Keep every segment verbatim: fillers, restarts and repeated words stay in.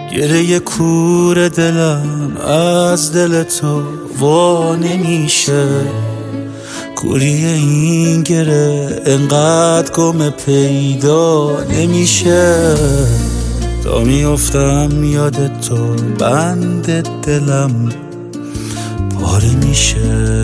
گره کور دلم از دل تو وا نمیشه، کوری این گره انقدر گم پیدا نمیشه. تا میافتم یاد تو بند دلم پاره میشه.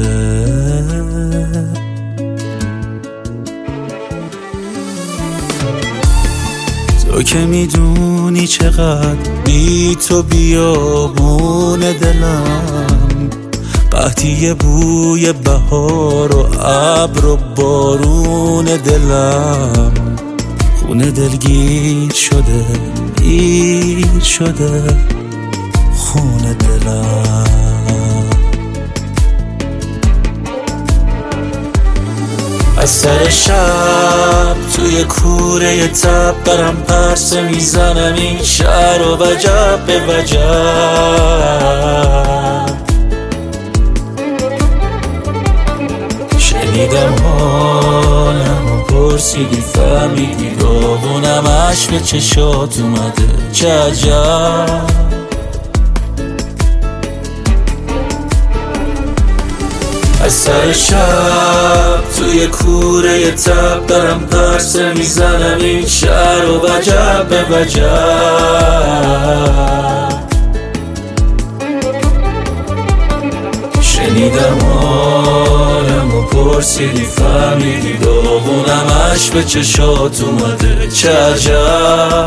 تو که میدونی چقدر بی تو بیابون دلم، قحطی بوی بهار و ابر و بارون دلم، خونه دلگیر شده گیر شده خونه دلم. از سر شب توی کوره تب برم پرسه میزنم این شهر و وجب به وجب. شنیدم حالم و پرسیدی فهمیدی داغونم عشق به چشات اومده چه عجب. از سر شب توی کوره تب دارم پرسه میزنم این شهر و وجب به وجب. شنیدم حالم و پرسیدی فهمیدی داغونم عشق به چشات اومده چه عجب.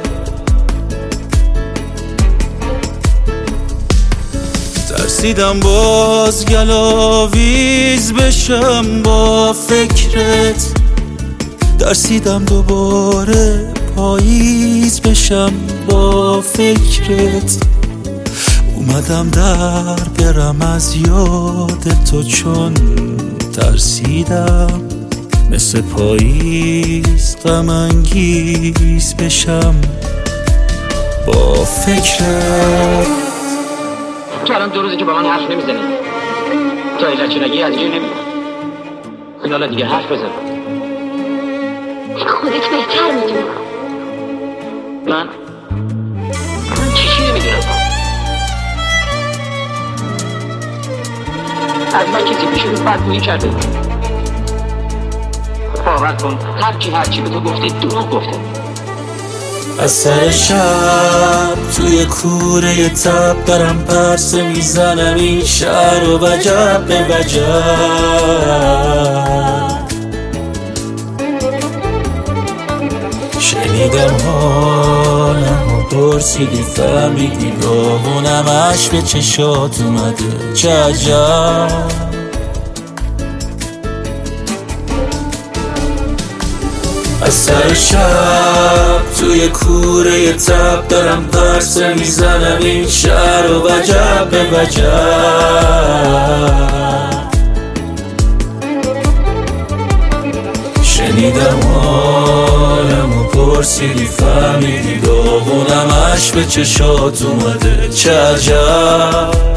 ترسیدم باز گلاویز بشم با فکرت، ترسیدم دوباره پاییز بشم با فکرت. اومدم در برم از یاد تو چون ترسیدم مثل پاییز غم انگیز بشم با فکرت. تو الان دو روزه که با من حرف نمیزنی، تا ایلچه نگی از جیر نمیدونم. حالا دیگه حرف بزن. خودت بهتر میدونی. من؟ من چیشی نمیدونم. از من کسی پیش رو بدگویی کرده. باور کن هر کی هر چی به تو گفته دروغ گفته. از سر شب توی کوره تب دارم پرسه میزنم این شهر و وجب به وجب. شنیدم حالم و پرسیدی فهمیدی داغونم عشق به چشات اومده چه عجب. از سر شب توی کوره تب دارم پرسه میزنم این شهر و وجب به وجب. شنیدم حالم و پرسیدی فهمیدی داغونم عشق به چشات اومده چه عجب.